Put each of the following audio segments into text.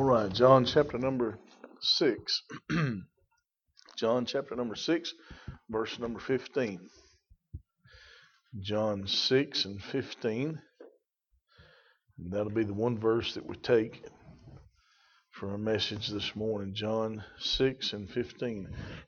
All right, John chapter number 6. John chapter number 6, verse number 15. John 6 and 15. And that'll be the one verse that we take for our message this morning. John 6 and 15.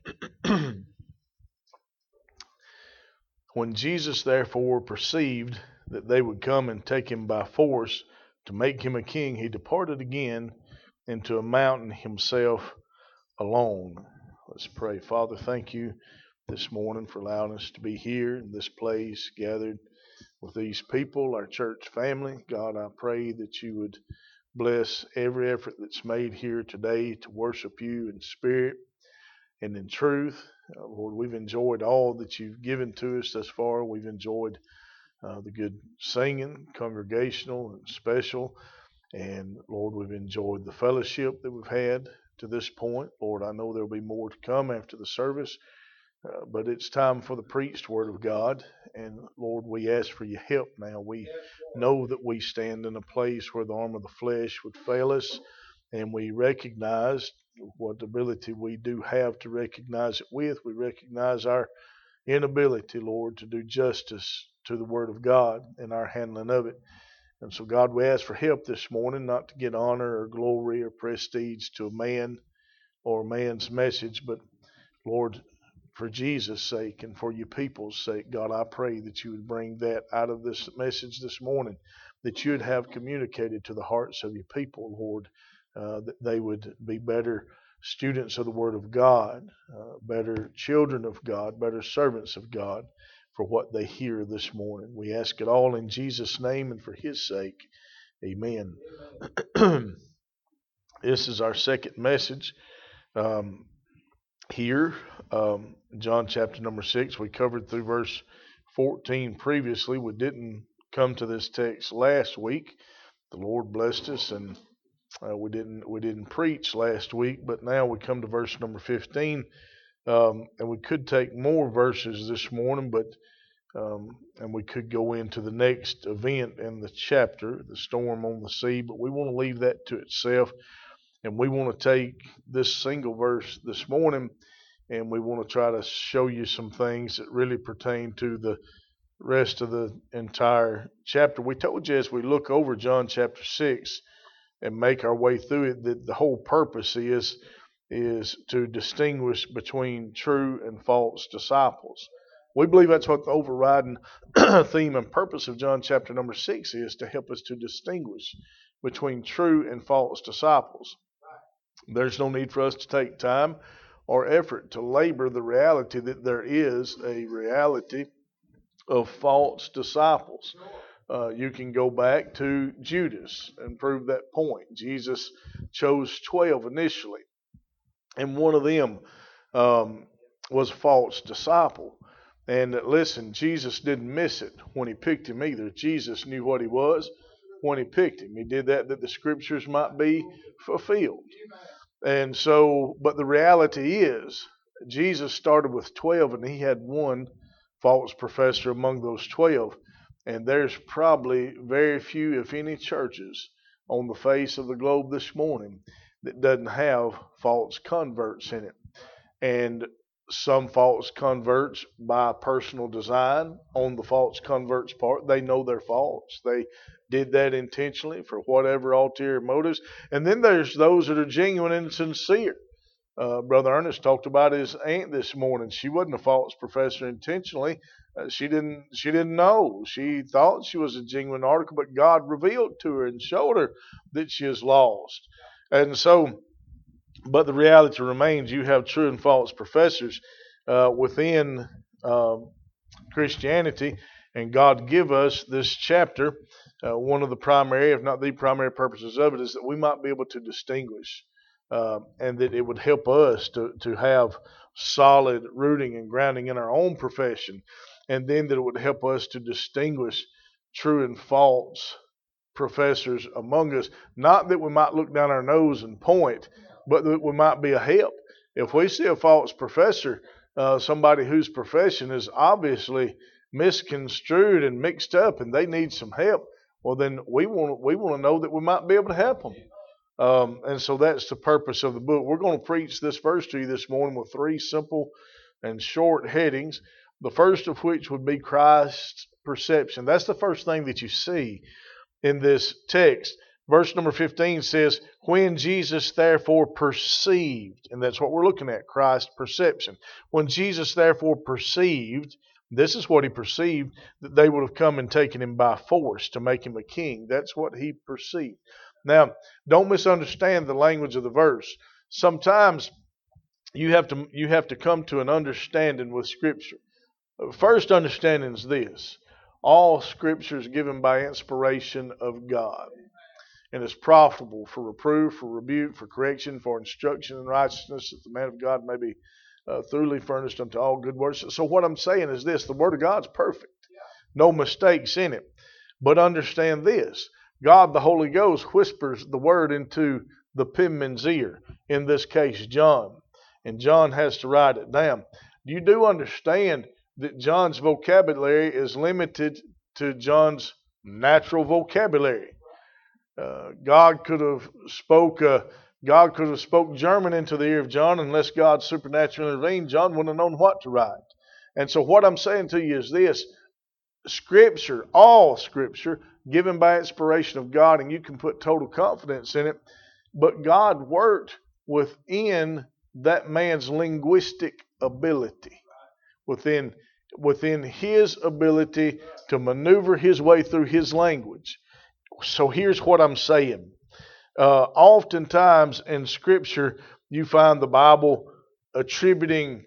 When Jesus therefore perceived that they would come and take him by force to make him a king, he departed again into a mountain himself alone. Let's pray. Father, thank you this morning for allowing us to be here in this place, gathered with these people, our church family. God, I pray that you would bless every effort that's made here today to worship you in spirit and in truth. Lord, we've enjoyed all that you've given to us thus far. We've enjoyed the good singing, congregational and special. And Lord, we've enjoyed the fellowship that we've had to this point. Lord, I know there'll be more to come after the service, but it's time for the preached word of God. And Lord, we ask for your help now. We know that we stand in a place where the arm of the flesh would fail us, and we recognize what ability we do have to recognize it with. We recognize our inability, Lord, to do justice to the word of God and our handling of it. And so, God, we ask for help this morning, not to get honor or glory or prestige to a man or a man's message, but, Lord, for Jesus' sake and for your people's sake, God, I pray that you would bring that out of this message this morning, that you would have communicated to the hearts of your people, Lord, that they would be better students of the Word of God, better children of God, better servants of God, for what they hear this morning. We ask it all in Jesus' name and for his sake. Amen. This is our second message here. John chapter number 6. We covered through verse 14 previously. We didn't come to this text last week. The Lord blessed us, and we didn't preach last week, but now we come to verse number 15. And we could take more verses this morning, but and we could go into the next event in the chapter, the storm on the sea, but we want to leave that to itself, and we want to take this single verse this morning, and we want to try to show you some things that really pertain to the rest of the entire chapter. We told you as we look over John chapter 6 and make our way through it that the whole purpose is to distinguish between true and false disciples. We believe that's what the overriding theme and purpose of John chapter number 6 is, to help us to distinguish between true and false disciples. There's no need for us to take time or effort to labor the reality that there is a reality of false disciples. You can go back to Judas and prove that point. Jesus chose 12 initially, and one of them was a false disciple. And listen, Jesus didn't miss it when he picked him either. Jesus knew what he was when he picked him. He did that the scriptures might be fulfilled. And so, but the reality is, Jesus started with 12, and he had one false professor among those 12. And there's probably very few, if any, churches on the face of the globe this morning that doesn't have false converts in it. And some false converts by personal design on the false converts' part. They know they're false. They did that intentionally for whatever ulterior motives. And then there's those that are genuine and sincere. Brother Ernest talked about his aunt this morning. She wasn't a false professor intentionally. She didn't know. She thought she was a genuine article, but God revealed to her and showed her that she is lost. And so, but the reality remains, you have true and false professors within Christianity, and God give us this chapter. One of the primary, if not the primary purposes of it, is that we might be able to distinguish, and that it would help us to have solid rooting and grounding in our own profession, and then that it would help us to distinguish true and false professors among us. Not that we might look down our nose and point, but that we might be a help. If we see a false professor, somebody whose profession is obviously misconstrued and mixed up, and they need some help, well, then we want to know that we might be able to help them. And so that's the purpose of the book. We're going to preach this verse to you this morning with three simple and short headings. The first of which would be Christ's perception. That's the first thing that you see in this text. Verse number 15 says, when Jesus therefore perceived, and that's what we're looking at, Christ's perception. When Jesus therefore perceived, this is what he perceived, that they would have come and taken him by force to make him a king. That's what he perceived. Now, don't misunderstand the language of the verse. Sometimes you have to come to an understanding with Scripture. First understanding is this: all Scripture is given by inspiration of God, and is profitable for reproof, for rebuke, for correction, for instruction in righteousness, that the man of God may be thoroughly furnished unto all good works. So what I'm saying is this: the Word of God's perfect, no mistakes in it. But understand this: God, the Holy Ghost, whispers the Word into the penman's ear, in this case John, and John has to write it down. You do understand that John's vocabulary is limited to John's natural vocabulary. God could have spoke German into the ear of John. Unless God supernaturally intervened, John wouldn't have known what to write. And so what I'm saying to you is this: Scripture, all Scripture, given by inspiration of God, and you can put total confidence in it, but God worked within that man's linguistic ability, within his ability to maneuver his way through his language. So here's what I'm saying. Oftentimes in Scripture, you find the Bible attributing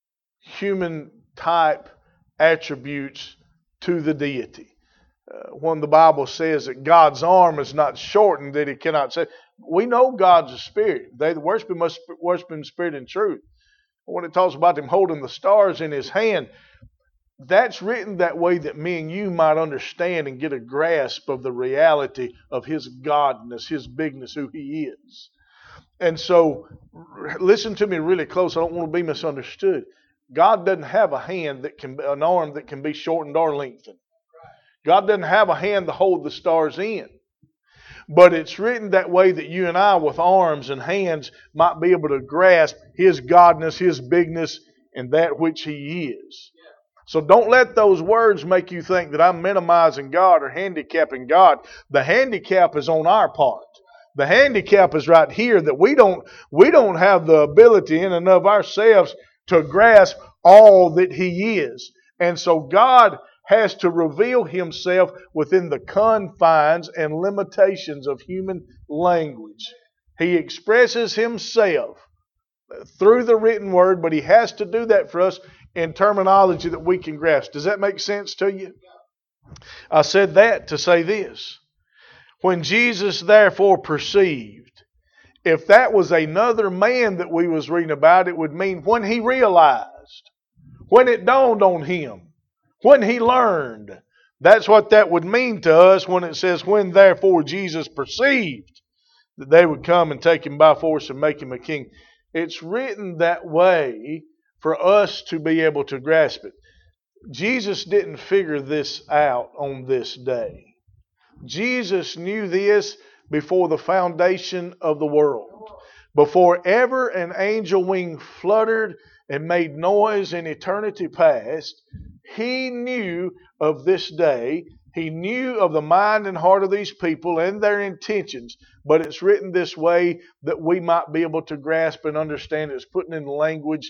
human type attributes to the deity. When the Bible says that God's arm is not shortened, that He cannot say, we know God's a spirit. They that worship Him must worship Him in spirit and truth. When it talks about Him holding the stars in His hand, that's written that way that me and you might understand and get a grasp of the reality of His godness, His bigness, who He is. And so, listen to me really close. I don't want to be misunderstood. God doesn't have an arm that can be shortened or lengthened. God doesn't have a hand to hold the stars in. But it's written that way that you and I, with arms and hands, might be able to grasp His godness, His bigness, and that which He is. So don't let those words make you think that I'm minimizing God or handicapping God. The handicap is on our part. The handicap is right here, that we don't have the ability in and of ourselves to grasp all that He is. And so God has to reveal Himself within the confines and limitations of human language. He expresses Himself through the written word, but He has to do that for us in terminology that we can grasp. Does that make sense to you? I said that to say this. When Jesus therefore perceived, if that was another man that we was reading about, it would mean when he realized, when it dawned on him, when he learned. That's what that would mean to us when it says, when therefore Jesus perceived that they would come and take Him by force and make Him a king. It's written that way for us to be able to grasp it. Jesus didn't figure this out on this day. Jesus knew this before the foundation of the world. Before ever an angel wing fluttered and made noise in eternity past, He knew of this day. He knew of the mind and heart of these people and their intentions. But it's written this way that we might be able to grasp and understand. It's putting in language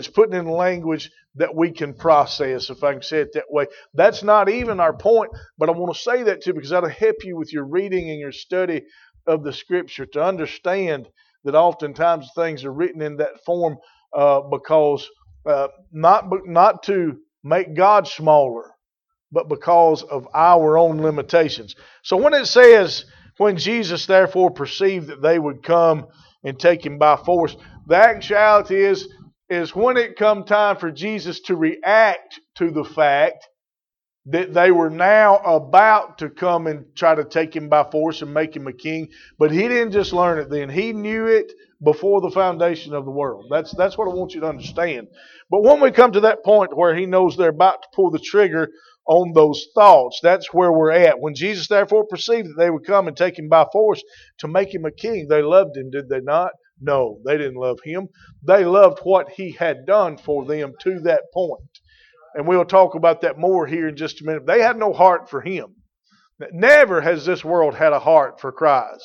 that we can process, if I can say it that way. That's not even our point, but I want to say that too, because that'll help you with your reading and your study of the Scripture to understand that oftentimes things are written in that form because not to make God smaller, but because of our own limitations. So when it says, when Jesus therefore perceived that they would come and take Him by force, the actuality is when it come time for Jesus to react to the fact that they were now about to come and try to take Him by force and make Him a king. But He didn't just learn it then. He knew it before the foundation of the world. That's what I want you to understand. But when we come to that point where He knows they're about to pull the trigger on those thoughts. That's where we're at. When Jesus therefore perceived that they would come and take him by force to make him a king, they loved him, did they not? No, they didn't love him. They loved what he had done for them to that point. And we'll talk about that more here in just a minute. They had no heart for him. Never has this world had a heart for Christ.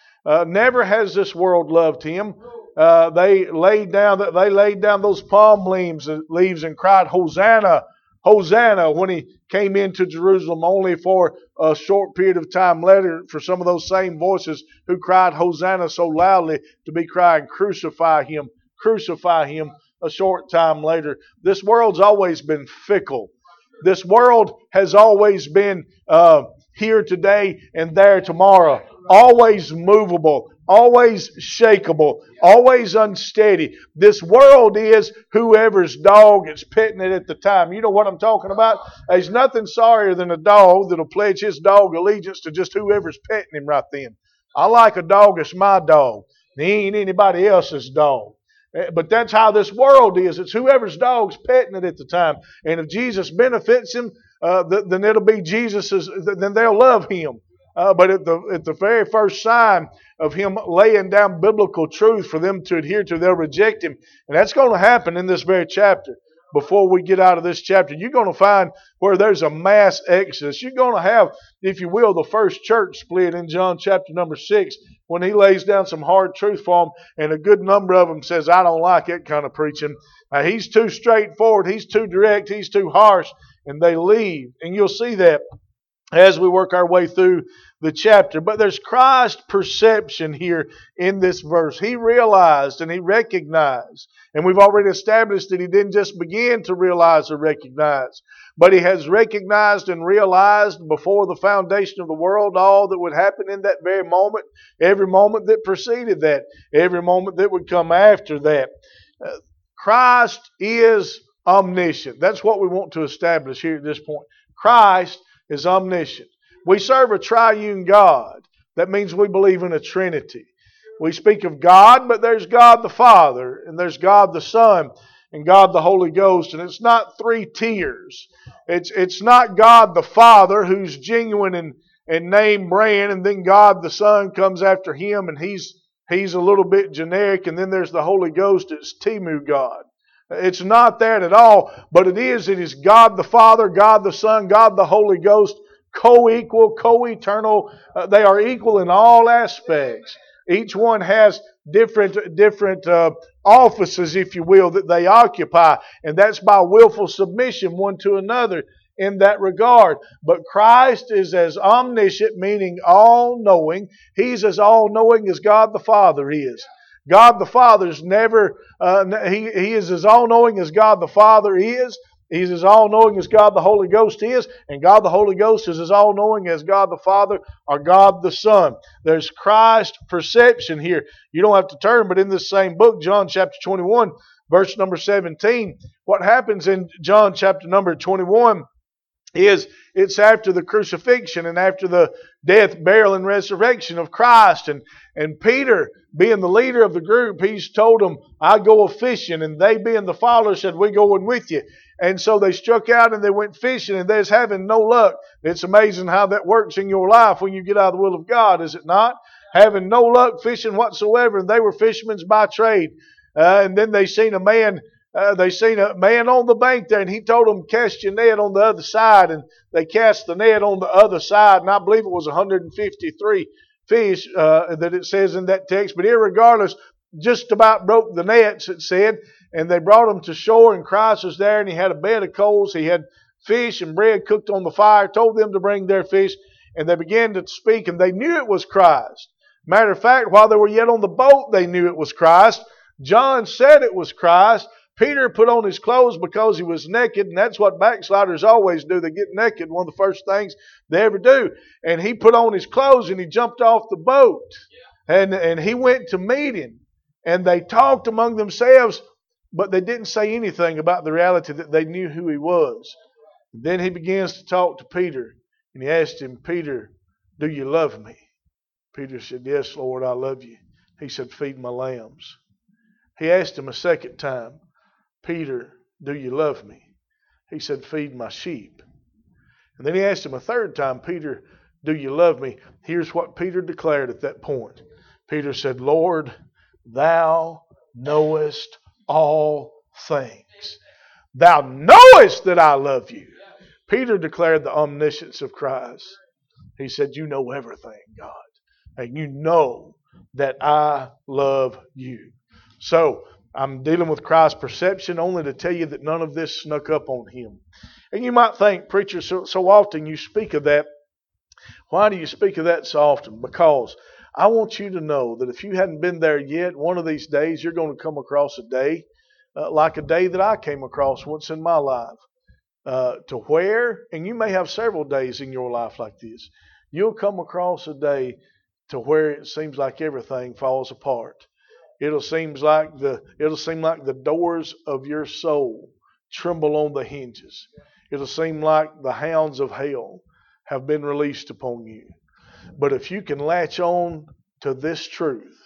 Never has this world loved him. They laid down those palm leaves and cried, "Hosanna, Hosanna," when he came into Jerusalem, only for a short period of time later for some of those same voices who cried Hosanna so loudly to be crying, "Crucify him, crucify him," a short time later. This world's always been fickle. This world has always been here today and there tomorrow. Always movable, always shakeable, always unsteady. This world is whoever's dog is petting it at the time. You know what I'm talking about? There's nothing sorrier than a dog that'll pledge his dog allegiance to just whoever's petting him right then. I like a dog that's my dog. He ain't anybody else's dog. But that's how this world is. It's whoever's dog's petting it at the time. And if Jesus benefits him, then it'll be Jesus's. Then they'll love him. But at the very first sign of him laying down biblical truth for them to adhere to, they'll reject him. And that's going to happen in this very chapter. Before we get out of this chapter, you're going to find where there's a mass exodus. You're going to have, if you will, the first church split in John chapter number 6 when he lays down some hard truth for them, and a good number of them says, "I don't like that kind of preaching. He's too straightforward. He's too direct. He's too harsh," and they leave. And you'll see that as we work our way through the chapter. But there's Christ's perception here in this verse. He realized and he recognized. And we've already established that he didn't just begin to realize or recognize, but he has recognized and realized before the foundation of the world all that would happen in that very moment, every moment that preceded that, every moment that would come after that. Christ is omniscient. That's what we want to establish here at this point. Christ is omniscient. We serve a triune God. That means we believe in a Trinity. We speak of God, but there's God the Father, and there's God the Son, and God the Holy Ghost. And it's not three tiers. It's not God the Father who's genuine and name brand, and then God the Son comes after him, and he's a little bit generic, and then there's the Holy Ghost. It's Timu God. It's not that at all, but it is God the Father, God the Son, God the Holy Ghost, co-equal, co-eternal. They are equal in all aspects. Each one has different offices, if you will, that they occupy, and that's by willful submission one to another in that regard. But Christ is as omniscient, meaning all-knowing. He's as all-knowing as God the Father is. God the Father's never, He is as all-knowing as God the Father is. He's as all-knowing as God the Holy Ghost is. And God the Holy Ghost is as all-knowing as God the Father or God the Son. There's Christ's perception here. You don't have to turn, but in this same book, John chapter 21, verse number 17, what happens in John chapter number 21 is it's after the crucifixion and after the death, burial, and resurrection of Christ. And Peter, being the leader of the group, he's told them, "I go a-fishing." And they, being the followers, said, "We going with you." And so they struck out and they went fishing, and they're having no luck. It's amazing how that works in your life when you get out of the will of God, is it not? Having no luck fishing whatsoever, and they were fishermen by trade. And then they seen a man on the bank there, and he told them, "Cast your net on the other side." And they cast the net on the other side, and I believe it was 153 fish that it says in that text. But irregardless, just about broke the nets, it said. And they brought them to shore, and Christ was there, and he had a bed of coals. He had fish and bread cooked on the fire, told them to bring their fish, and they began to speak, and they knew it was Christ. Matter of fact, while they were yet on the boat, they knew it was Christ. John said it was Christ. Peter put on his clothes because he was naked, and that's what backsliders always do. They get naked, one of the first things they ever do. And he put on his clothes, and he jumped off the boat, and he went to meet him. And they talked among themselves, but they didn't say anything about the reality that they knew who he was. And then he begins to talk to Peter, and he asked him, "Peter, do you love me?" Peter said, "Yes, Lord, I love you." He said, "Feed my lambs." He asked him a second time, "Peter, do you love me?" He said, "Feed my sheep." And then he asked him a third time, Peter, do you love me? Here's what Peter declared at that point. Peter said, Lord, thou knowest all things. Thou knowest that I love you. Peter declared the omniscience of Christ. He said, you know everything, God. And you know that I love you. So, I'm dealing with Christ's perception only to tell you that none of this snuck up on him. And you might think, preacher, so often you speak of that. Why do you speak of that so often? Because I want you to know that if you hadn't been there yet, one of these days you're going to come across a day like a day that I came across once in my life. To where, and you may have several days in your life like this, you'll come across a day to where it seems like everything falls apart. It'll seem like the doors of your soul tremble on the hinges. It'll seem like the hounds of hell have been released upon you. But if you can latch on to this truth,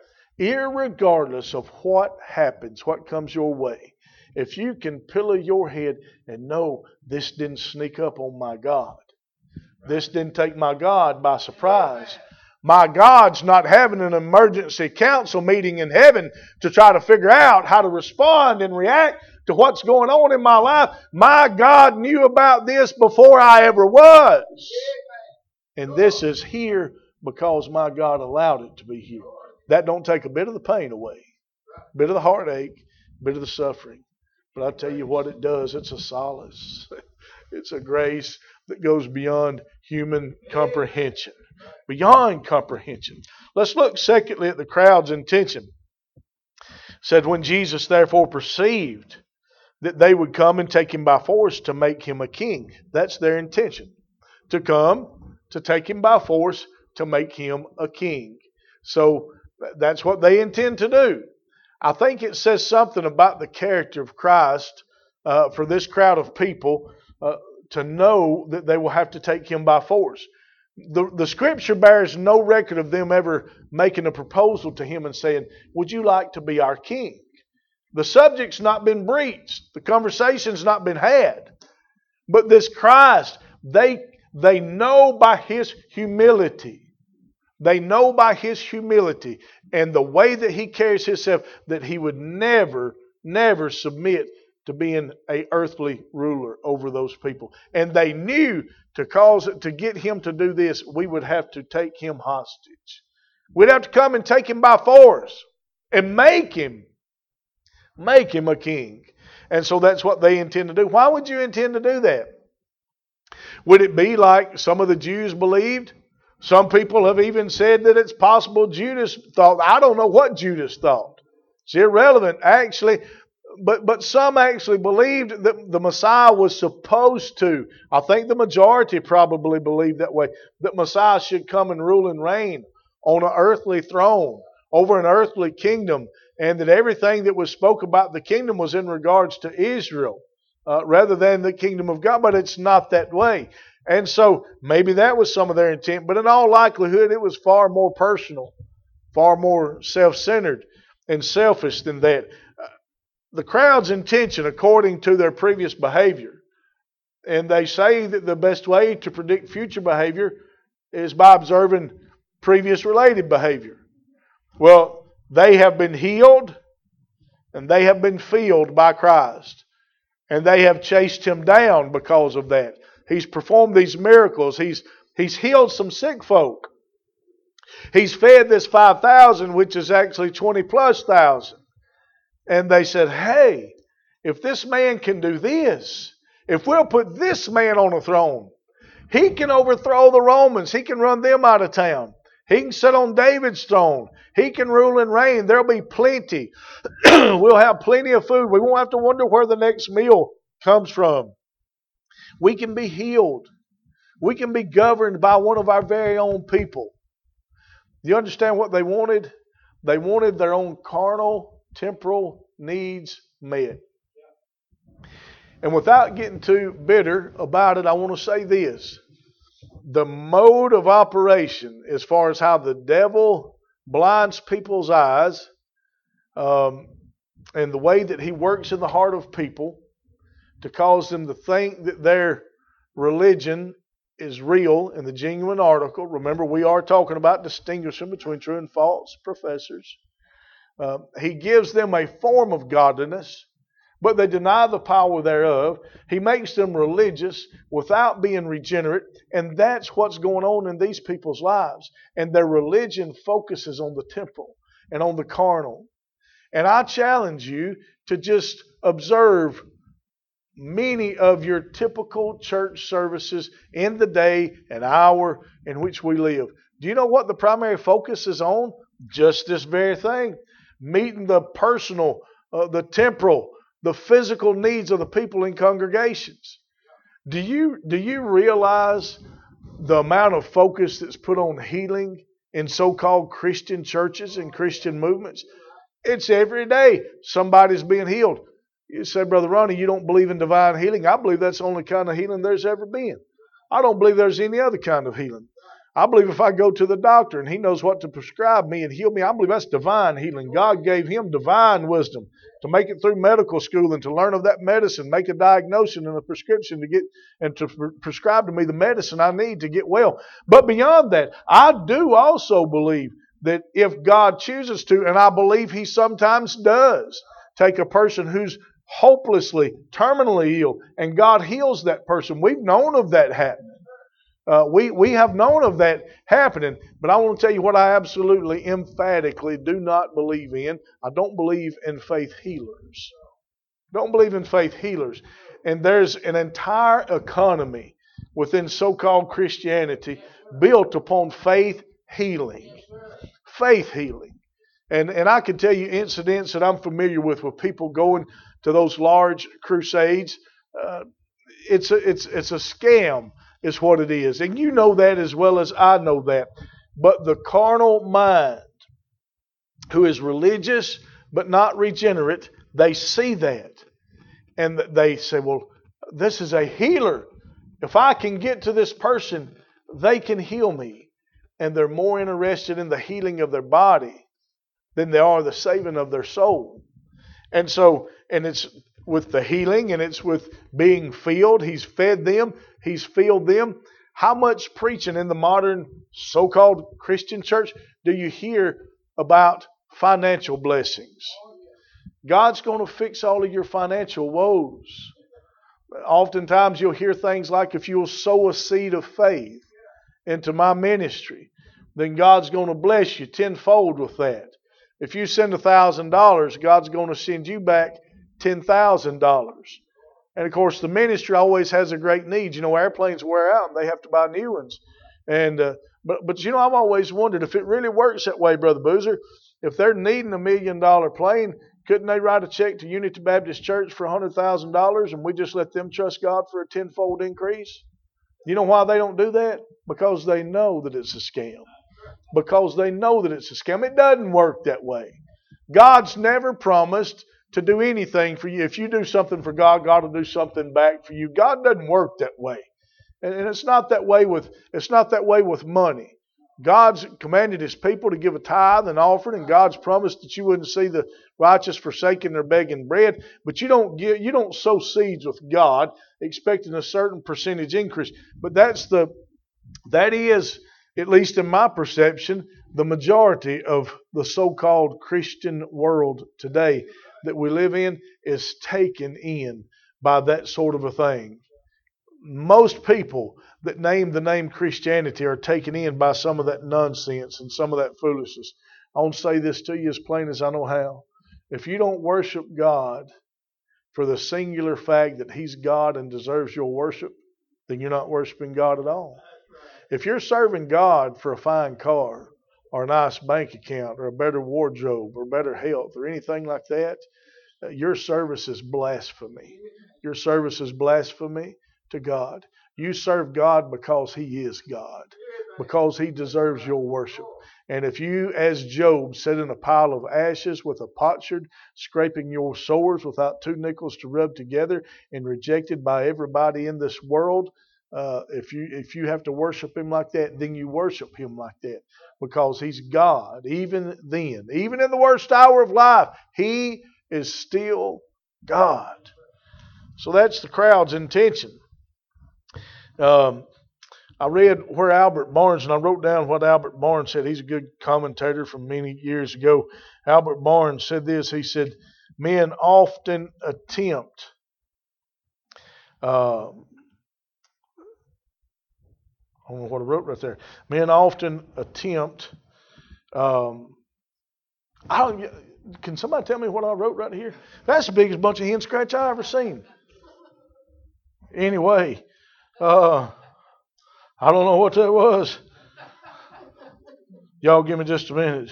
irregardless of what happens, what comes your way, if you can pillow your head and know this didn't sneak up on my God, this didn't take my God by surprise. My God's not having an emergency council meeting in heaven to try to figure out how to respond and react to what's going on in my life. My God knew about this before I ever was. And this is here because my God allowed it to be here. That don't take a bit of the pain away, a bit of the heartache, a bit of the suffering. But I tell you what it does, it's a solace. It's a grace that goes beyond human comprehension. Beyond comprehension. Let's look secondly at the crowd's intention. It said, when Jesus therefore perceived that they would come and take him by force to make him a king. That's their intention. To come, to take him by force, to make him a king. So that's what they intend to do. I think it says something about the character of Christ for this crowd of people to know that they will have to take him by force. The scripture bears no record of them ever making a proposal to him and saying, would you like to be our king? The subject's not been breached. The conversation's not been had. But this Christ, they know by his humility. They know by his humility and the way that he carries himself that he would never submit to being an earthly ruler over those people. And they knew to get him to do this, we would have to take him hostage. We'd have to come and take him by force and make him a king. And so that's what they intend to do. Why would you intend to do that? Would it be like some of the Jews believed? Some people have even said that it's possible Judas thought. I don't know what Judas thought. It's irrelevant, actually. But some actually believed that the Messiah was supposed to. I think the majority probably believed that way. That Messiah should come and rule and reign on an earthly throne, over an earthly kingdom. And that everything that was spoke about the kingdom was in regards to Israel. Rather than the kingdom of God. But it's not that way. And so maybe that was some of their intent. But in all likelihood it was far more personal. Far more self-centered and selfish than that. The crowd's intention, according to their previous behavior, and they say that the best way to predict future behavior is by observing previous related behavior. Well, they have been healed and they have been filled by Christ. And they have chased him down because of that. He's performed these miracles. He's healed some sick folk. He's fed this 5,000, which is actually 20 plus thousand. And they said, hey, if this man can do this, if we'll put this man on a throne, he can overthrow the Romans. He can run them out of town. He can sit on David's throne. He can rule and reign. There'll be plenty. We'll have plenty of food. We won't have to wonder where the next meal comes from. We can be healed. We can be governed by one of our very own people. Do you understand what they wanted? They wanted their own carnal, temporal needs met. And without getting too bitter about it, I want to say this. The mode of operation as far as how the devil blinds people's eyes and the way that he works in the heart of people to cause them to think that they're religion is real and the genuine article. Remember, we are talking about distinguishing between true and false professors. He gives them a form of godliness, but they deny the power thereof. He makes them religious without being regenerate, and that's what's going on in these people's lives. And their religion focuses on the temporal and on the carnal. And I challenge you to just observe many of your typical church services in the day and hour in which we live. Do you know what the primary focus is on? Just this very thing. Meeting the personal, the temporal, the physical needs of the people in congregations. Do you realize the amount of focus that's put on healing in so-called Christian churches and Christian movements? It's every day somebody's being healed. You say, Brother Ronnie, you don't believe in divine healing. I believe that's the only kind of healing there's ever been. I don't believe there's any other kind of healing. I believe if I go to the doctor and he knows what to prescribe me and heal me, I believe that's divine healing. God gave him divine wisdom to make it through medical school and to learn of that medicine, make a diagnosis and a prescription to get and to prescribe to me the medicine I need to get well. But beyond that, I do also believe that if God chooses to, and I believe He sometimes does, take a person who's hopelessly, terminally ill, and God heals that person. We've known of that happening. We have known of that happening, but I want to tell you what I absolutely, emphatically do not believe in. I don't believe in faith healers. Don't believe in faith healers. And there's an entire economy within so-called Christianity built upon faith healing. Faith healing. And I can tell you incidents that I'm familiar with people going to those large crusades. It's a scam. Is what it is. And you know that as well as I know that. But the carnal mind, who is religious but not regenerate, they see that. And they say, well, this is a healer. If I can get to this person, they can heal me. And they're more interested in the healing of their body than they are the saving of their soul. And it's with the healing and it's with being filled. He's fed them. He's filled them. How much preaching in the modern so-called Christian church do you hear about financial blessings? God's going to fix all of your financial woes. Oftentimes you'll hear things like, if you'll sow a seed of faith into my ministry, then God's going to bless you tenfold with that. If you send $1,000, God's going to send you back $10,000. And of course, the ministry always has a great need. You know, airplanes wear out and they have to buy new ones. And but you know, I've always wondered if it really works that way, Brother Boozer. If they're needing $1 million plane, couldn't they write a check to Unity Baptist Church for $100,000 and we just let them trust God for a tenfold increase? You know why they don't do that? Because they know that it's a scam. Because they know that it's a scam. It doesn't work that way. God's never promised to do anything for you. If you do something for God, God will do something back for you. God doesn't work that way. And it's not that way with money. God's commanded His people to give a tithe and offering, and God's promised that you wouldn't see the righteous forsaken or begging bread. But you don't sow seeds with God expecting a certain percentage increase. But that is, at least in my perception, the majority of the so-called Christian world today that we live in is taken in by that sort of a thing. Most people that name the name Christianity are taken in by some of that nonsense and some of that foolishness. I want to say this to you as plain as I know how. If you don't worship God for the singular fact that He's God and deserves your worship, then you're not worshiping God at all. If you're serving God for a fine car or a nice bank account or a better wardrobe or better health or anything like that, your service is blasphemy. Your service is blasphemy to God. You serve God because He is God, because He deserves your worship. And if you, as Job, sit in a pile of ashes with a potsherd, scraping your sores without 2 nickels to rub together and rejected by everybody in this world, if you have to worship Him like that, then you worship Him like that because He's God. Even then, even in the worst hour of life, He is still God. So that's the crowd's intention. I read where Albert Barnes, and I wrote down what Albert Barnes said. He's a good commentator from many years ago. Albert Barnes said this. He said, men often attempt I don't know what I wrote right there. Men often attempt. Can somebody tell me what I wrote right here? That's the biggest bunch of hen scratch I ever seen. Anyway, I don't know what that was. Y'all give me just a minute.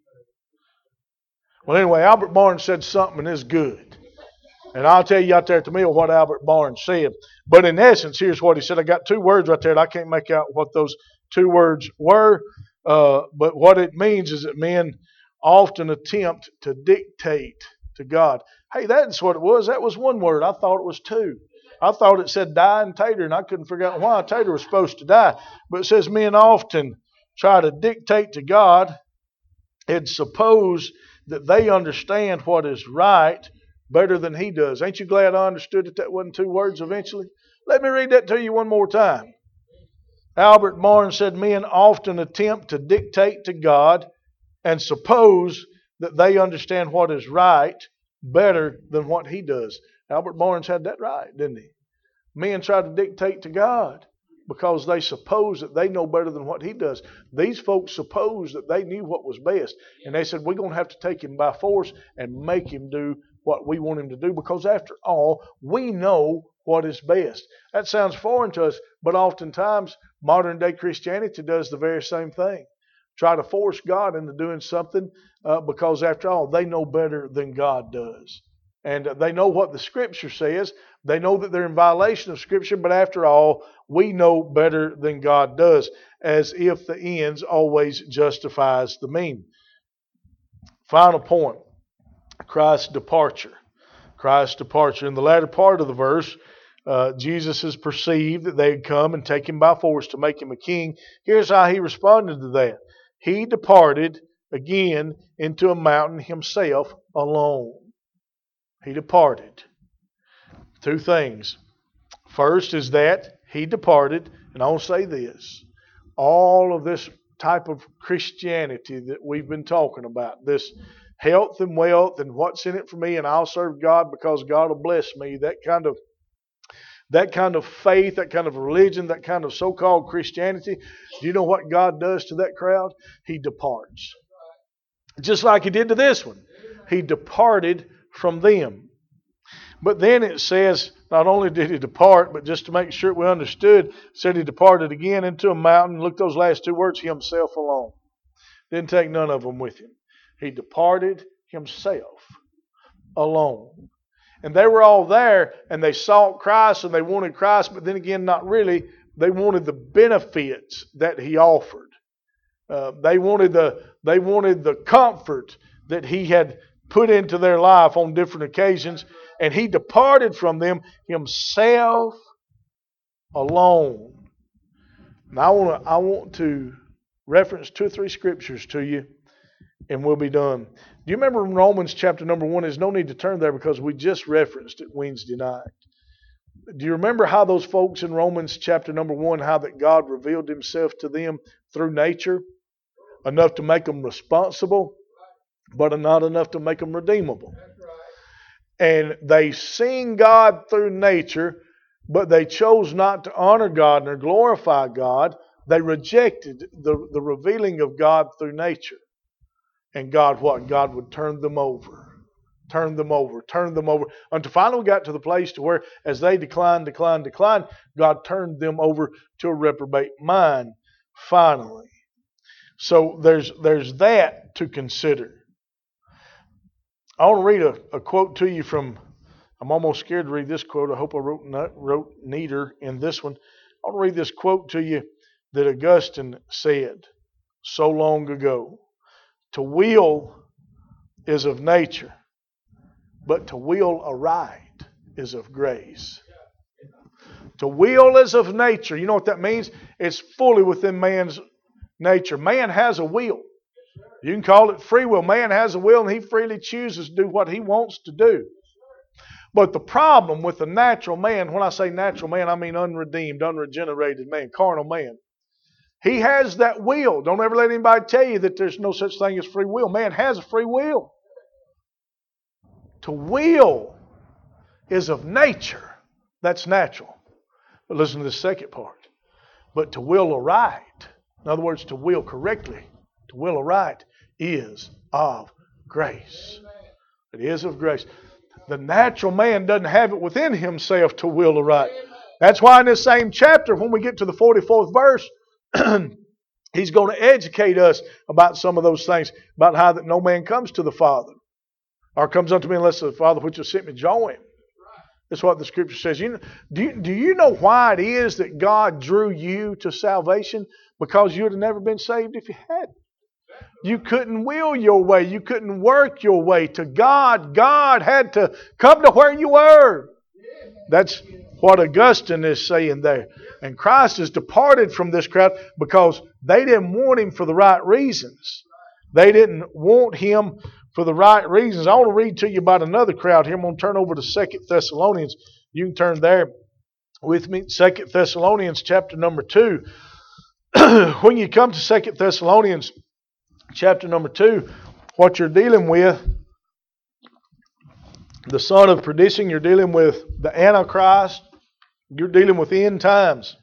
Well, anyway, Albert Barnes said something, and it's good. And I'll tell you out there at the meal what Albert Barnes said. But in essence, here's what he said. I got two words right there, and I can't make out what those two words were. But what it means is that men often attempt to dictate to God. Hey, that's what it was. That was one word. I thought it was two. I thought it said die and tater, and I couldn't figure out why tater was supposed to die. But it says men often try to dictate to God and suppose that they understand what is right better than He does. Ain't you glad I understood that wasn't two words eventually? Let me read that to you one more time. Albert Barnes said men often attempt to dictate to God and suppose that they understand what is right better than what He does. Albert Barnes had that right, didn't he? Men try to dictate to God because they suppose that they know better than what He does. These folks suppose that they knew what was best. And they said, we're going to have to take Him by force and make Him do what we want Him to do, because after all, we know what is best. That sounds foreign to us, but oftentimes modern day Christianity does the very same thing. Try to force God into doing something because after all, they know better than God does. And they know what the Scripture says. They know that they're in violation of Scripture, but after all, we know better than God does, as if the ends always justifies the mean. Final point, Christ's departure. Christ's departure. In the latter part of the verse, Jesus has perceived that they had come and taken Him by force to make Him a king. Here's how He responded to that. He departed again into a mountain Himself alone. He departed. Two things. First is that He departed, and I'll say this. All of this type of Christianity that we've been talking about, this health and wealth and what's in it for me, and I'll serve God because God will bless me, that kind of faith, that kind of religion, that kind of so-called Christianity, do you know what God does to that crowd? He departs. Just like He did to this one. He departed from them. But then it says, not only did He depart, but just to make sure we understood, it said He departed again into a mountain. Look, those last two words, Himself alone. Didn't take none of them with Him. He departed Himself alone. And they were all there, and they sought Christ, and they wanted Christ, but then again, not really. They wanted the benefits that He offered. They wanted the comfort that He had put into their life on different occasions, and He departed from them Himself alone. Now I want to reference 2 or 3 scriptures to you, and we'll be done. Do you remember in Romans chapter number 1? There's no need to turn there because we just referenced it Wednesday night. Do you remember how those folks in Romans chapter number 1, how that God revealed Himself to them through nature? Enough to make them responsible, but not enough to make them redeemable. And they seen God through nature, but they chose not to honor God or glorify God. They rejected the revealing of God through nature. And God, what? God would turn them over. Until finally we got to the place to where as they declined, God turned them over to a reprobate mind finally. So there's that to consider. I want to read a quote to you from, I'm almost scared to read this quote. I hope I wrote neater in this one. I want to read this quote to you that Augustine said so long ago. To will is of nature, but to will aright is of grace. To will is of nature. You know what that means? It's fully within man's nature. Man has a will. You can call it free will. Man has a will and he freely chooses to do what he wants to do. But the problem with the natural man, when I say natural man, I mean unredeemed, unregenerated man, carnal man. He has that will. Don't ever let anybody tell you that there's no such thing as free will. Man has a free will. To will is of nature. That's natural. But listen to the second part. But to will aright, in other words, to will correctly, to will aright is of grace. It is of grace. The natural man doesn't have it within himself to will aright. That's why in this same chapter, when we get to the 44th verse, he's going to educate us about some of those things, about how that no man comes to the Father, or comes unto me unless the Father which has sent me draw him. That's what the Scripture says. Do you know why it is that God drew you to salvation? Because you would have never been saved if you hadn't. You couldn't will your way. You couldn't work your way to God. God had to come to where you were. That's what Augustine is saying there. And Christ has departed from this crowd because they didn't want Him for the right reasons. They didn't want Him for the right reasons. I want to read to you about another crowd here. I'm going to turn over to 2 Thessalonians. You can turn there with me. 2 Thessalonians chapter number 2. When you come to 2 Thessalonians chapter number 2, what you're dealing with, the son of perdition, you're dealing with the Antichrist. You're dealing with end times.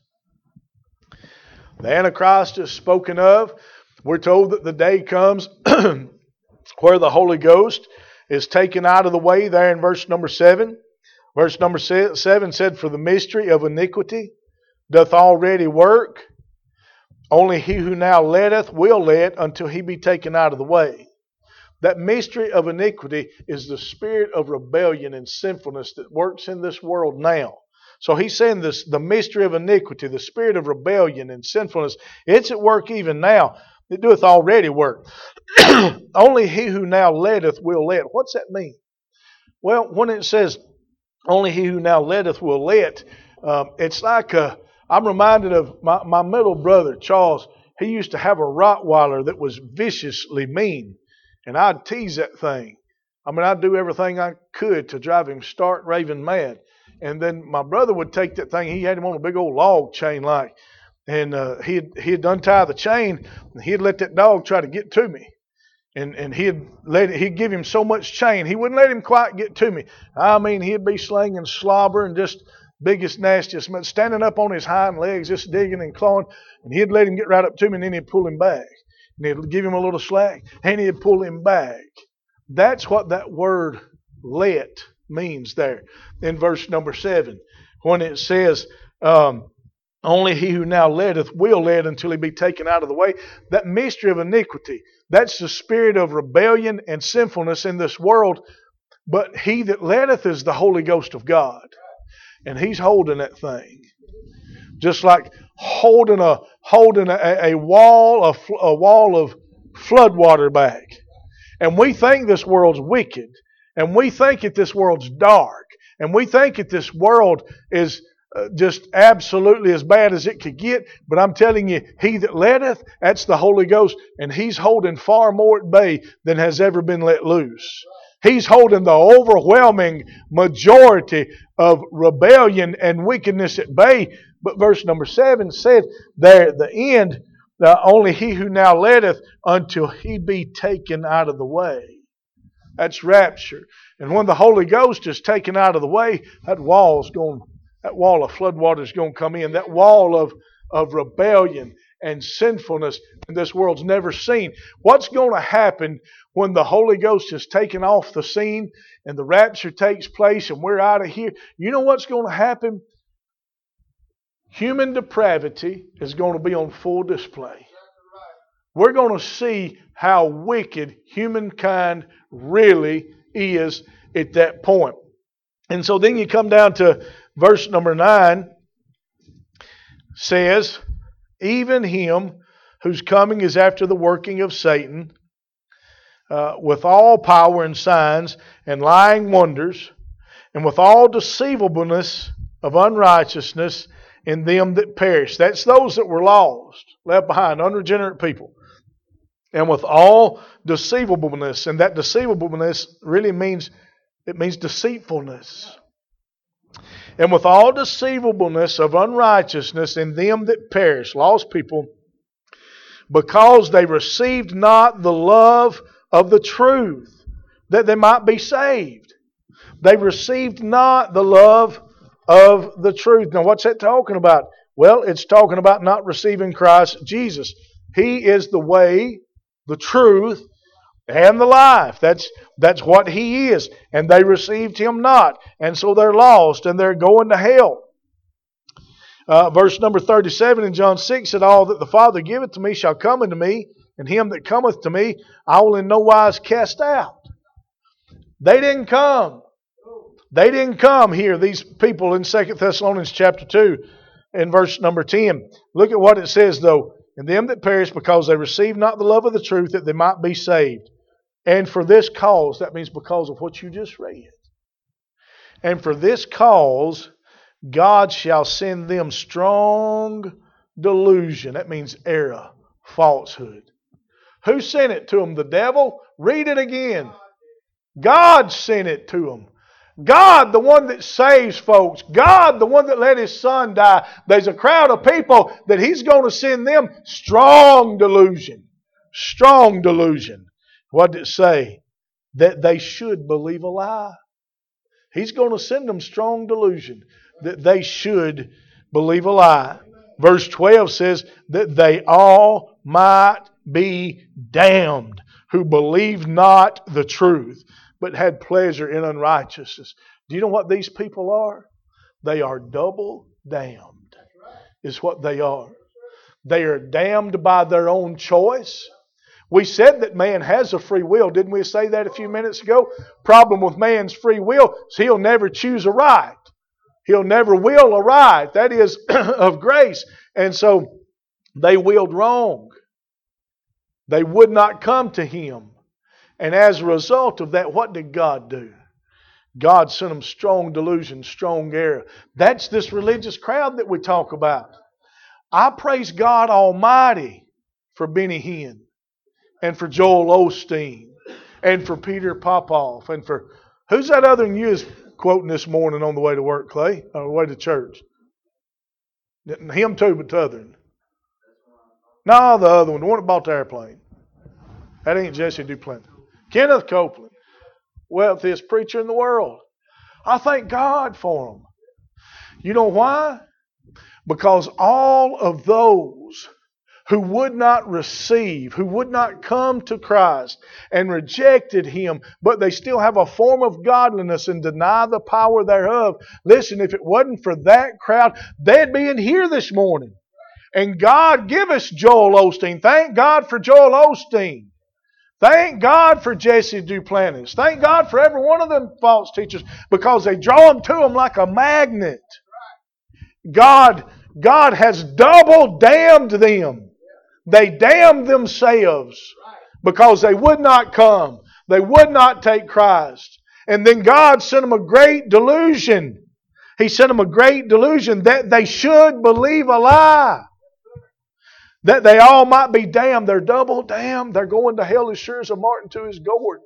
The Antichrist is spoken of. We're told that the day comes where the Holy Ghost is taken out of the way there in verse number 7. Verse number 7 said, "For the mystery of iniquity doth already work. Only he who now letteth will let until he be taken out of the way." That mystery of iniquity is the spirit of rebellion and sinfulness that works in this world now. So he's saying this, the mystery of iniquity, the spirit of rebellion and sinfulness, it's at work even now. It doeth already work. Only he who now letteth will let. What's that mean? Well, when it says, only he who now letteth will let, it's like I'm reminded of my middle brother, Charles. He used to have a Rottweiler that was viciously mean. And I'd tease that thing. I mean, I'd do everything I could to drive him stark raving mad. And then my brother would take that thing. He had him on a big old log chain like. And he'd untie the chain. And he'd let that dog try to get to me. And he'd give him so much chain. He wouldn't let him quite get to me. I mean, he'd be slinging slobber and just biggest, nastiest, standing up on his hind legs, just digging and clawing. And he'd let him get right up to me, and then he'd pull him back. And he'd give him a little slack, and he'd pull him back. That's what that word let means there in verse number 7. When it says, only he who now letteth will let until he be taken out of the way. That mystery of iniquity, that's the spirit of rebellion and sinfulness in this world. But he that letteth is the Holy Ghost of God. And He's holding that thing. Just like holding a wall of flood water back. And we think this world's wicked. And we think that this world's dark. And we think that this world is just absolutely as bad as it could get. But I'm telling you, he that letteth, that's the Holy Ghost. And He's holding far more at bay than has ever been let loose. He's holding the overwhelming majority of rebellion and wickedness at bay. But verse number 7 said there at the end, only he who now letteth until he be taken out of the way. That's rapture. And when the Holy Ghost is taken out of the way, that wall of floodwater is going to come in. That wall of rebellion and sinfulness in this world's never seen. What's going to happen when the Holy Ghost is taken off the scene and the rapture takes place and we're out of here? You know what's going to happen? Human depravity is going to be on full display. We're going to see how wicked humankind really is at that point. And so then you come down to verse number 9, says, even him whose coming is after the working of Satan, with all power and signs and lying wonders, and with all deceivableness of unrighteousness in them that perish. That's those that were lost, left behind, unregenerate people. And with all deceivableness, and that deceivableness really means It means deceitfulness. And with all deceivableness of unrighteousness in them that perish, lost people, because they received not the love of the truth, that they might be saved. They received not the love of the truth. Now what's that talking about? Well, it's talking about not receiving Christ Jesus. He is the way, the truth, and the life. That's what He is. And they received Him not. And so they're lost and they're going to hell. Verse number 37 in John 6 said, all that the Father giveth to me shall come unto me, and him that cometh to me I will in no wise cast out. They didn't come. They didn't come here, these people in 2 Thessalonians chapter 2 in verse number 10. Look at what it says though. And them that perish because they receive not the love of the truth, that they might be saved. And for this cause, that means because of what you just read. And for this cause, God shall send them strong delusion. That means error, falsehood. Who sent it to them? The devil? Read it again. God sent it to them. God, the one that saves folks. God, the one that let His Son die. There's a crowd of people that He's going to send them strong delusion. Strong delusion. What did it say? That they should believe a lie. He's going to send them strong delusion. That they should believe a lie. Verse 12 says that they all might be damned who believed not the truth, but had pleasure in unrighteousness. Do you know what these people are? They are double damned, is what they are. They are damned by their own choice. We said that man has a free will. Didn't we say that a few minutes ago? Problem with man's free will is he'll never choose a right. He'll never will a right. That is of grace. And so they willed wrong. They would not come to Him. And as a result of that, what did God do? God sent them strong delusion, strong error. That's this religious crowd that we talk about. I praise God Almighty for Benny Hinn and for Joel Osteen and for Peter Popoff and for... Who's that other than you is quoting this morning on the way to work, Clay? On the way to church? Him too, but the other one. No, the other one. The one that bought the airplane. That ain't Jesse Duplantis. Kenneth Copeland. Wealthiest preacher in the world. I thank God for him. You know why? Because all of those who would not receive, who would not come to Christ and rejected Him, but they still have a form of godliness and deny the power thereof. Listen, if it wasn't for that crowd, they'd be in here this morning. And God give us Joel Osteen. Thank God for Joel Osteen. Thank God for Jesse Duplantis. Thank God for every one of them false teachers, because they draw them to them like a magnet. God has double damned them. They damned themselves because they would not come. They would not take Christ. And then God sent them a great delusion. He sent them a great delusion that they should believe a lie. That they all might be damned. They're double damned. They're going to hell as sure as a martin to his gourd.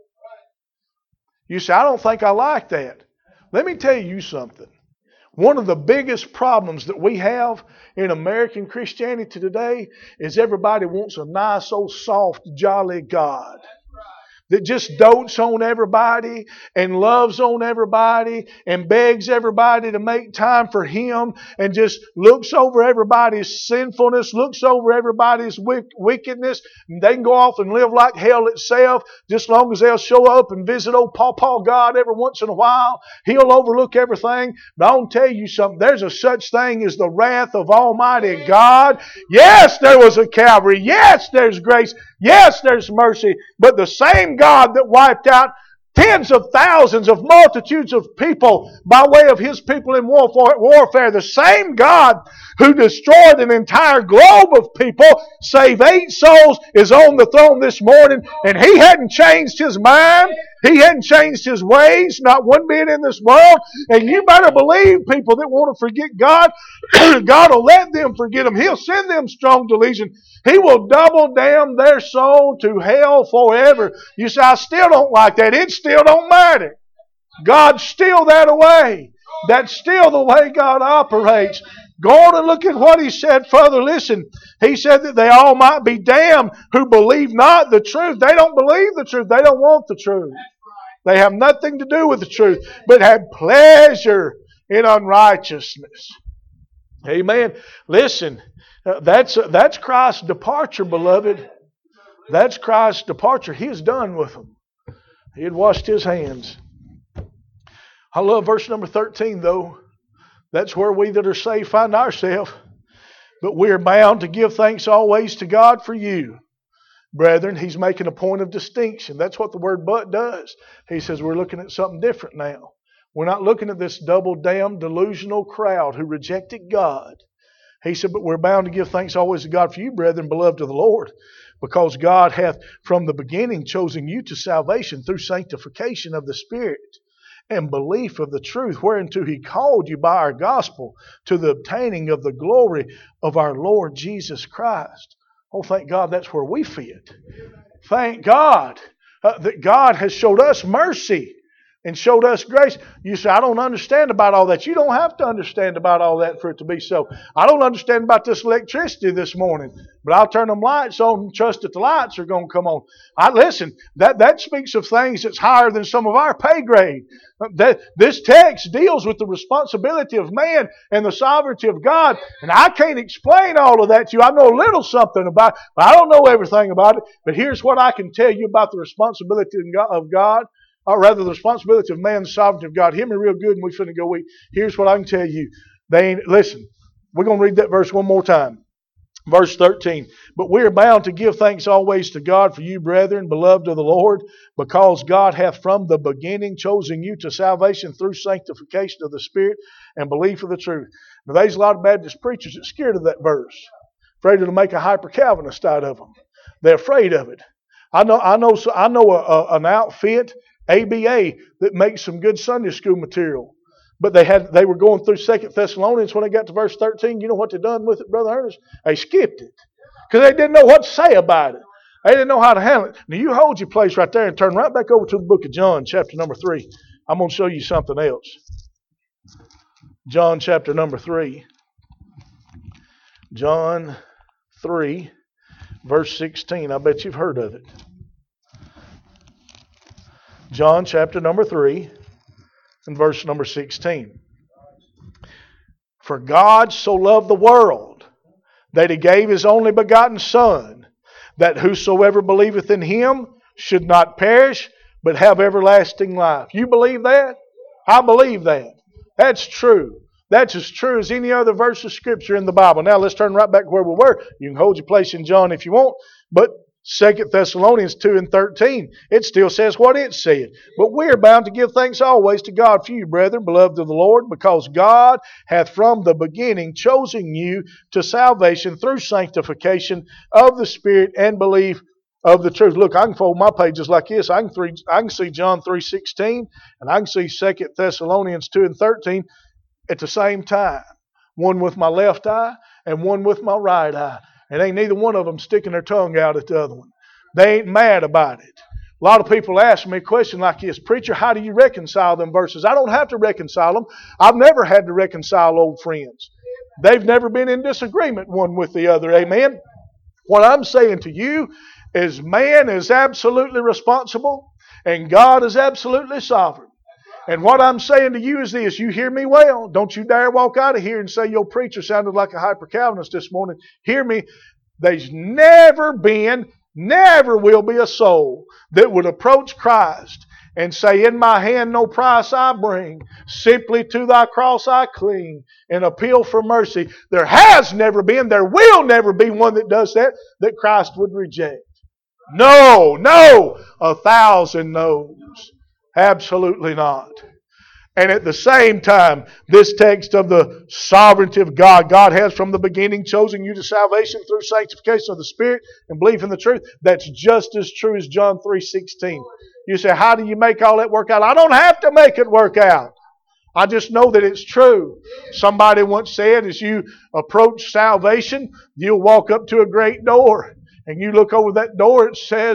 You say, I don't think I like that. Let me tell you something. One of the biggest problems that we have in American Christianity today is everybody wants a nice old soft, jolly God that just dotes on everybody and loves on everybody and begs everybody to make time for Him and just looks over everybody's sinfulness, looks over everybody's wickedness, and they can go off and live like hell itself just as long as they'll show up and visit old Pawpaw God every once in a while. He'll overlook everything. But I want to tell you something. There's a such thing as the wrath of Almighty God. Yes, there was a Calvary. Yes, there's grace. Yes, there's mercy. But the same God that wiped out tens of thousands of multitudes of people by way of His people in warfare, the same God who destroyed an entire globe of people, save 8 souls, is on the throne this morning, and He hadn't changed His mind. He hadn't changed His ways, not one bit in this world. And you better believe people that want to forget God, God will let them forget Him. He'll send them strong delusion. He will double damn their soul to hell forever. You say, I still don't like that. It still don't matter. God's still that way. That's still the way God operates. Go on and look at what He said further. Listen, He said that they all might be damned who believe not the truth. They don't believe the truth. They don't want the truth. They have nothing to do with the truth, but have pleasure in unrighteousness. Amen. Listen, that's Christ's departure, beloved. That's Christ's departure. He is done with them. He had washed His hands. I love verse number 13, though. That's where we that are saved find ourselves. But we are bound to give thanks always to God for you. Brethren, He's making a point of distinction. That's what the word but does. He says we're looking at something different now. We're not looking at this double-damned, delusional crowd who rejected God. He said, but we're bound to give thanks always to God for you, brethren, beloved of the Lord, because God hath from the beginning chosen you to salvation through sanctification of the Spirit and belief of the truth, whereunto He called you by our gospel to the obtaining of the glory of our Lord Jesus Christ. Oh, thank God that's where we fit. Thank God that God has showed us mercy and showed us grace. You say, I don't understand about all that. You don't have to understand about all that for it to be so. I don't understand about this electricity this morning, but I'll turn them lights on and trust that the lights are going to come on. Listen, that speaks of things that's higher than some of our pay grade. This text deals with the responsibility of man and the sovereignty of God, and I can't explain all of that to you. I know a little something about it, but I don't know everything about it. But here's what I can tell you about the responsibility of God. Or rather, the responsibility of man, the sovereignty of God. Hear me real good and we finna go eat. Here's what I can tell you. Listen, we're going to read that verse one more time. Verse 13. But we are bound to give thanks always to God for you, brethren, beloved of the Lord, because God hath from the beginning chosen you to salvation through sanctification of the Spirit and belief of the truth. Now, there's a lot of Baptist preachers that are scared of that verse. Afraid it'll make a hyper-Calvinist out of them. They're afraid of it. I know an outfit, ABA, that makes some good Sunday school material. But they were going through 2 Thessalonians when they got to verse 13. You know what they done with it, Brother Ernest? They skipped it. Because they didn't know what to say about it. They didn't know how to handle it. Now you hold your place right there and turn right back over to the book of John, chapter number 3. I'm going to show you something else. John chapter number 3. John 3, verse 16. I bet you've heard of it. John chapter number 3 and verse number 16. For God so loved the world that He gave His only begotten Son, that whosoever believeth in Him should not perish, but have everlasting life. You believe that? I believe that. That's true. That's as true as any other verse of Scripture in the Bible. Now let's turn right back where we were. You can hold your place in John if you want, but 2 Thessalonians 2 and 13, it still says what it said. But we are bound to give thanks always to God for you, brethren, beloved of the Lord, because God hath from the beginning chosen you to salvation through sanctification of the Spirit and belief of the truth. Look, I can fold my pages like this. I can see John 3:16 and I can see 2 Thessalonians 2 and 13 at the same time. One with my left eye and one with my right eye. And ain't neither one of them sticking their tongue out at the other one. They ain't mad about it. A lot of people ask me a question like this, Preacher, how do you reconcile them verses? I don't have to reconcile them. I've never had to reconcile old friends. They've never been in disagreement one with the other. Amen? What I'm saying to you is man is absolutely responsible and God is absolutely sovereign. And what I'm saying to you is this, you hear me well. Don't you dare walk out of here and say your preacher sounded like a hyper-Calvinist this morning. Hear me. There's never been, never will be a soul that would approach Christ and say, in my hand no price I bring, simply to thy cross I cling, and appeal for mercy. There has never been, there will never be one that does that Christ would reject. No, 1,000 no's. Absolutely not. And at the same time, this text of the sovereignty of God, God has from the beginning chosen you to salvation through sanctification of the Spirit and belief in the truth. That's just as true as John 3:16. You say, how do you make all that work out? I don't have to make it work out. I just know that it's true. Somebody once said, as you approach salvation, you'll walk up to a great door. And you look over that door, it says,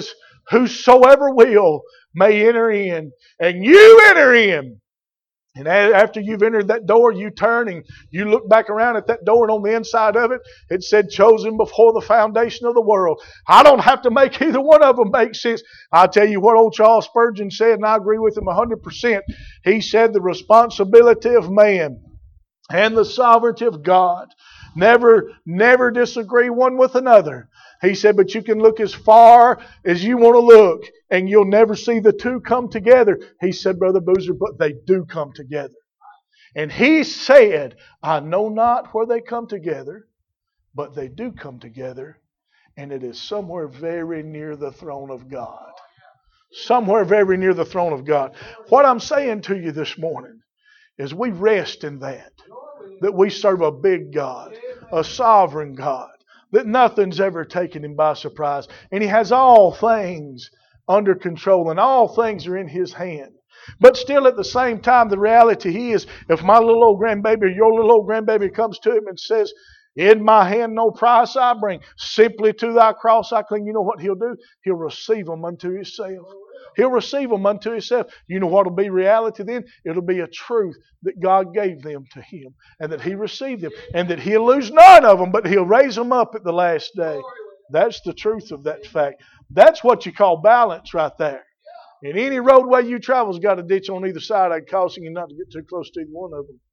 whosoever will may enter in. And you enter in. And after you've entered that door, you turn and you look back around at that door, and on the inside of it, it said, chosen before the foundation of the world. I don't have to make either one of them make sense. I'll tell you what old Charles Spurgeon said, and I agree with him 100%. He said the responsibility of man and the sovereignty of God never disagree one with another. He said, but you can look as far as you want to look, and you'll never see the two come together. He said, Brother Boozer, but they do come together. And he said, I know not where they come together, but they do come together, and it is somewhere very near the throne of God. Somewhere very near the throne of God. What I'm saying to you this morning is we rest in that we serve a big God, a sovereign God, that nothing's ever taken Him by surprise. And He has all things under control, and all things are in His hand. But still at the same time, the reality is, if my little old grandbaby or your little old grandbaby comes to Him and says, in my hand no price I bring, simply to thy cross I cling, you know what He'll do? He'll receive them unto Himself. He'll receive them unto Himself. You know what will be reality then? It'll be a truth that God gave them to Him, and that He received them, and that He'll lose none of them, but He'll raise them up at the last day. That's the truth of that fact. That's what you call balance right there. And any roadway you travel's got a ditch on either side, causing you not to get too close to either one of them.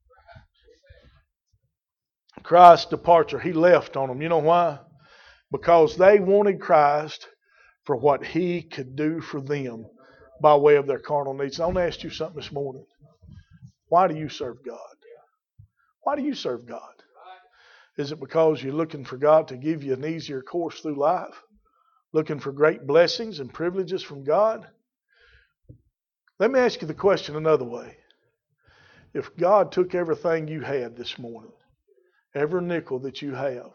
Christ's departure, He left on them. You know why? Because they wanted Christ for what He could do for them by way of their carnal needs. I want to ask you something this morning. Why do you serve God? Why do you serve God? Is it because you're looking for God to give you an easier course through life? Looking for great blessings and privileges from God? Let me ask you the question another way. If God took everything you had this morning, every nickel that you have,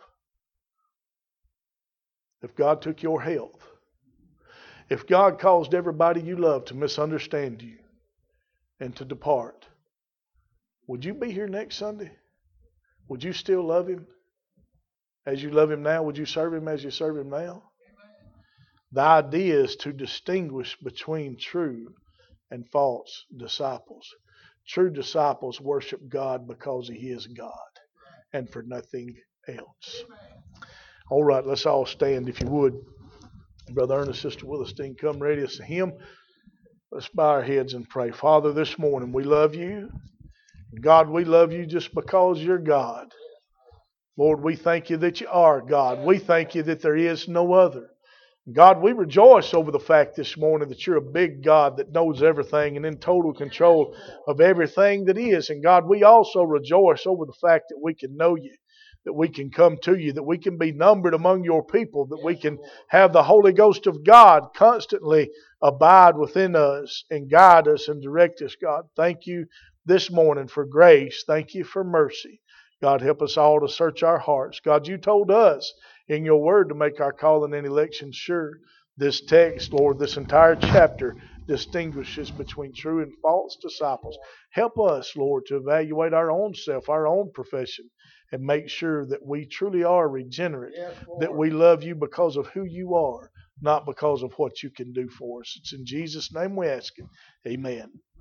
if God took your health, if God caused everybody you love to misunderstand you and to depart, would you be here next Sunday? Would you still love Him as you love Him now? Would you serve Him as you serve Him now? The idea is to distinguish between true and false disciples. True disciples worship God because He is God and for nothing else. All right, let's all stand if you would. Brother Ernest, Sister Willistine, come ready as a hymn. Let's bow our heads and pray. Father, this morning we love You. God, we love You just because You're God. Lord, we thank You that You are God. We thank You that there is no other. God, we rejoice over the fact this morning that You're a big God that knows everything and in total control of everything that is. And God, we also rejoice over the fact that we can know You, that we can come to You, that we can be numbered among Your people, that we can have the Holy Ghost of God constantly abide within us and guide us and direct us. God, thank You this morning for grace. Thank You for mercy. God, help us all to search our hearts. God, You told us in Your word to make our calling and election sure. This text, Lord, this entire chapter distinguishes between true and false disciples. Help us, Lord, to evaluate our own self, our own profession, and make sure that we truly are regenerate, that we love You because of who You are, not because of what You can do for us. It's in Jesus' name we ask it. Amen.